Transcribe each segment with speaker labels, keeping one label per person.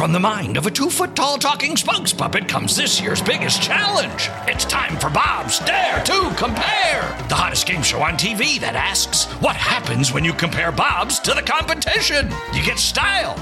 Speaker 1: From the mind of a 2-foot-tall talking spokes puppet comes this year's biggest challenge. It's time for Bob's Dare to Compare, the hottest game show on TV that asks, what happens when you compare Bob's to the competition? You get style.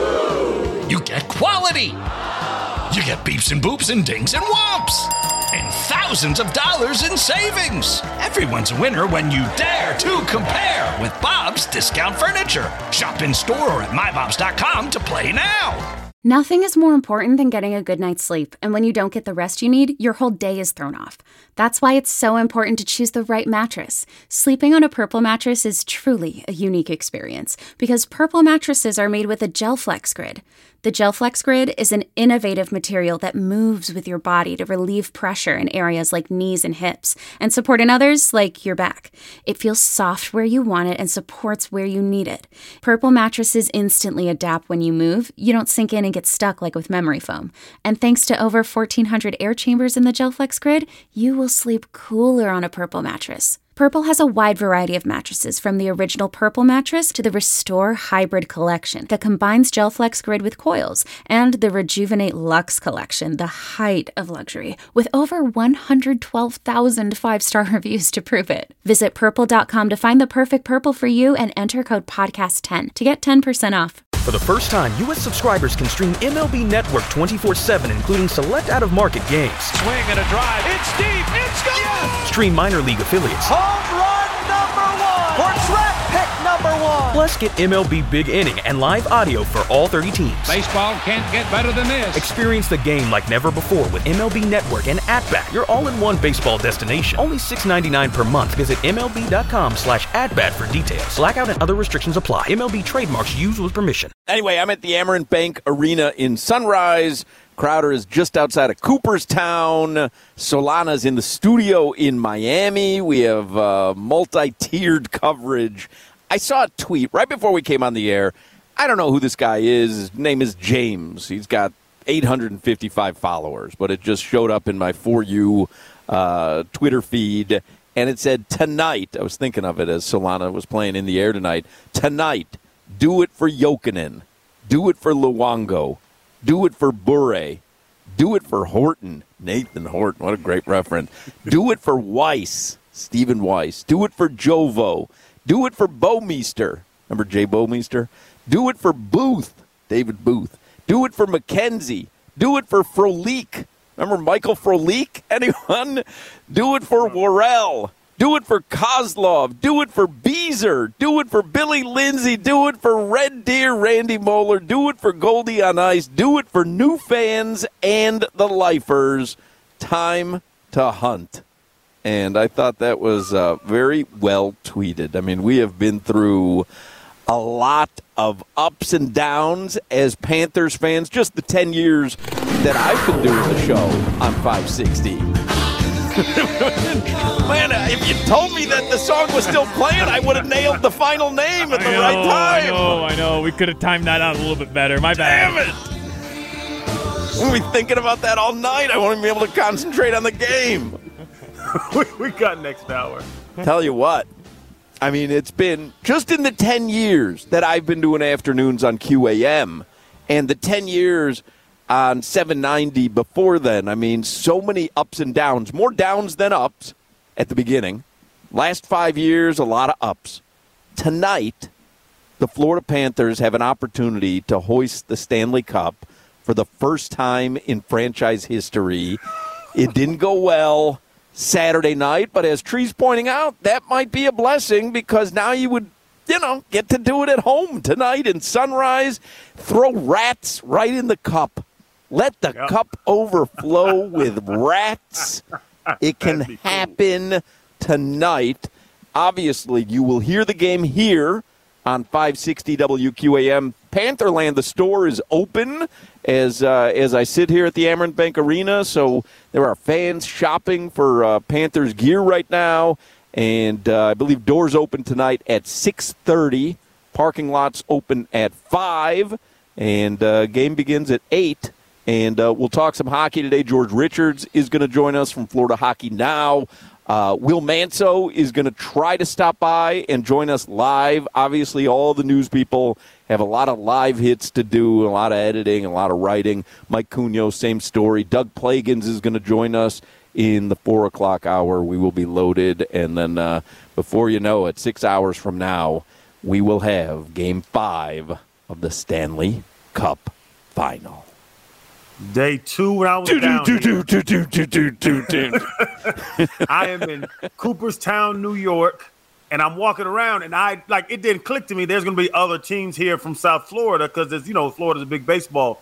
Speaker 1: You get quality. You get beeps and boops and dings and whomps. And thousands of dollars in savings. Everyone's a winner when you dare to compare with Bob's Discount Furniture. Shop in store or at mybobs.com to play now.
Speaker 2: Nothing is more important than getting a good night's sleep, and when you don't get the rest you need, your whole day is thrown off. That's why it's so important to choose the right mattress. Sleeping on a Purple mattress is truly a unique experience, because Purple mattresses are made with a GelFlex Grid. The GelFlex Grid is an innovative material that moves with your body to relieve pressure in areas like knees and hips, and support in others like your back. It feels soft where you want it and supports where you need it. Purple mattresses instantly adapt when you move. You don't sink in and get stuck like with memory foam. And thanks to over 1,400 air chambers in the GelFlex Grid, you will sleep cooler on a Purple mattress. Purple has a wide variety of mattresses, from the original Purple mattress to the Restore Hybrid collection that combines GelFlex Grid with coils, and the Rejuvenate Luxe collection, the height of luxury, with over 112,000 five-star reviews to prove it. Visit purple.com to find the perfect Purple for you and enter code podcast10 to get 10% off.
Speaker 3: For the first time, U.S. subscribers can stream MLB Network 24/7, including select out-of-market games.
Speaker 4: Swing and a drive. It's deep. It's gone. Yes!
Speaker 3: Stream minor league affiliates.
Speaker 4: Home run number 1. Or draft pick number 1.
Speaker 3: Plus, get MLB Big Inning and live audio for all 30 teams.
Speaker 4: Baseball can't get better than this.
Speaker 3: Experience the game like never before with MLB Network and At-Bat, your all-in-one baseball destination. Only $6.99 per month. Visit MLB.com/AtBat for details. Blackout and other restrictions apply. MLB trademarks used with permission.
Speaker 5: Anyway, I'm at the Amerant Bank Arena in Sunrise. Crowder is just outside of Cooperstown. Solana's in the studio in Miami. We have multi-tiered coverage. I saw a tweet right before we came on the air. I don't know who this guy is. His name is James. He's got 855 followers, but it just showed up in my For You Twitter feed, and it said, tonight, I was thinking of it as Solana was playing in the air tonight, tonight, do it for Jokinen. Do it for Luongo. Do it for Bure. Do it for Horton. Nathan Horton. What a great reference. Do it for Weiss. Stephen Weiss. Do it for Jovo. Do it for Bouwmeester. Remember Jay Bouwmeester? Do it for Booth. David Booth. Do it for McKenzie. Do it for Frolik. Remember Michael Frolik? Anyone? Do it for Worrell. Do it for Kozlov. Do it for Beezer. Do it for Billy Lindsay. Do it for Red Deer, Randy Moeller. Do it for Goldie on Ice. Do it for new fans and the lifers. Time to hunt. And I thought that was very well tweeted. I mean, we have been through a lot of ups and downs as Panthers fans, just the 10 years that I've been doing the show on 560. Man, if you told me that the song was still playing, I would have nailed the final name at the right time.
Speaker 6: I know. We could have timed that out a little bit better. My bad.
Speaker 5: Damn it. I'm going to be thinking about that all night. I want to be able to concentrate on the game.
Speaker 6: we got next hour.
Speaker 5: Tell you what. I mean, it's been just in the 10 years that I've been doing afternoons on QAM, and the 10 years on 790 before then. I mean, so many ups and downs. More downs than ups at the beginning. Last 5 years, a lot of ups. Tonight, the Florida Panthers have an opportunity to hoist the Stanley Cup for the first time in franchise history. It didn't go well Saturday night, but as Tree's pointing out, that might be a blessing because now you would, get to do it at home tonight in Sunrise. Throw rats right in the cup. Let the cup overflow with rats. It can happen tonight. Obviously, you will hear the game here on 560 WQAM. Pantherland, the store is open as I sit here at the Amerant Bank Arena. So there are fans shopping for Panthers gear right now. And I believe doors open tonight at 6:30. Parking lots open at 5. And game begins at 8. And we'll talk some hockey today. George Richards is going to join us from Florida Hockey Now. Will Manso is going to try to stop by and join us live. Obviously, all the news people have a lot of live hits to do, a lot of editing, a lot of writing. Mike Cugno, same story. Doug Plagans is going to join us in the 4 o'clock hour. We will be loaded, and then before you know it, 6 hours from now, we will have Game 5 of the Stanley Cup Final.
Speaker 7: Day 2 when I was down I am in Cooperstown, New York, and I'm walking around, and it didn't click to me. There's going to be other teams here from South Florida because, Florida's a big baseball.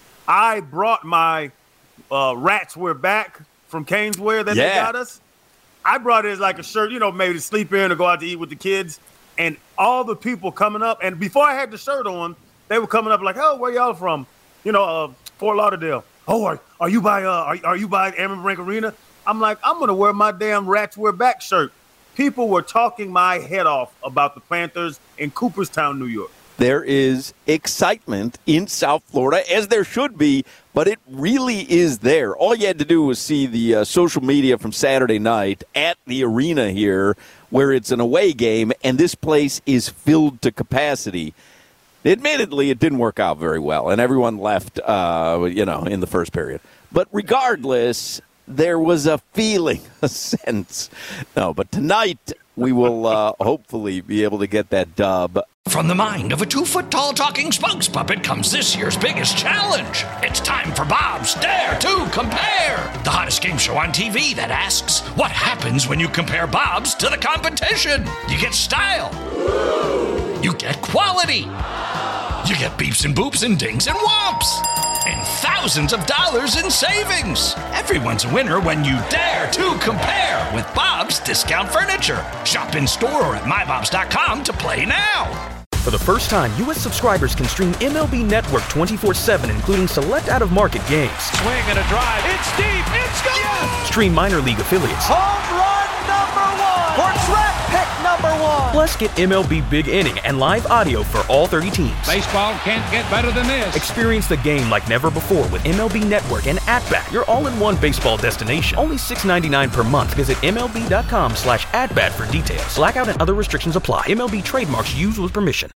Speaker 7: I brought my Rats We're Back from Caneswear that they got us. I brought it as like a shirt, maybe to sleep in or go out to eat with the kids. And all the people coming up, and before I had the shirt on, they were coming up like, "Oh, where y'all from?" Fort Lauderdale. "Oh, are you by Amerant Bank Arena?" I'm like, I'm gonna wear my damn Rats We're Back shirt. People were talking my head off about the Panthers in Cooperstown, New York.
Speaker 5: There is excitement in South Florida, as there should be, but it really is there. All you had to do was see the social media from Saturday night at the arena here, where it's an away game, and this place is filled to capacity. Admittedly, it didn't work out very well, and everyone left, in the first period. But regardless, there was a feeling, a sense. No, but tonight we will hopefully be able to get that dub.
Speaker 1: From the mind of a 2-foot-tall talking spokes puppet comes this year's biggest challenge. It's time for Bob's Dare to Compare, the hottest game show on TV that asks, what happens when you compare Bob's to the competition? You get style. You get quality. You get beeps and boops and dings and whomps. And thousands of dollars in savings. Everyone's a winner when you dare to compare with Bob's Discount Furniture. Shop in store or at mybobs.com to play now.
Speaker 3: For the first time, U.S. subscribers can stream MLB Network 24/7, including select out-of-market games.
Speaker 4: Swing and a drive. It's deep. It's gone. Yes.
Speaker 3: Stream minor league affiliates.
Speaker 4: Home run number 1. Or draft pick number 1.
Speaker 3: Plus, get MLB Big Inning and live audio for all 30 teams.
Speaker 8: Baseball can't get better than this.
Speaker 3: Experience the game like never before with MLB Network and At-Bat, your all-in-one baseball destination. Only $6.99 per month. Visit MLB.com/atbat for details. Blackout and other restrictions apply. MLB trademarks used with permission.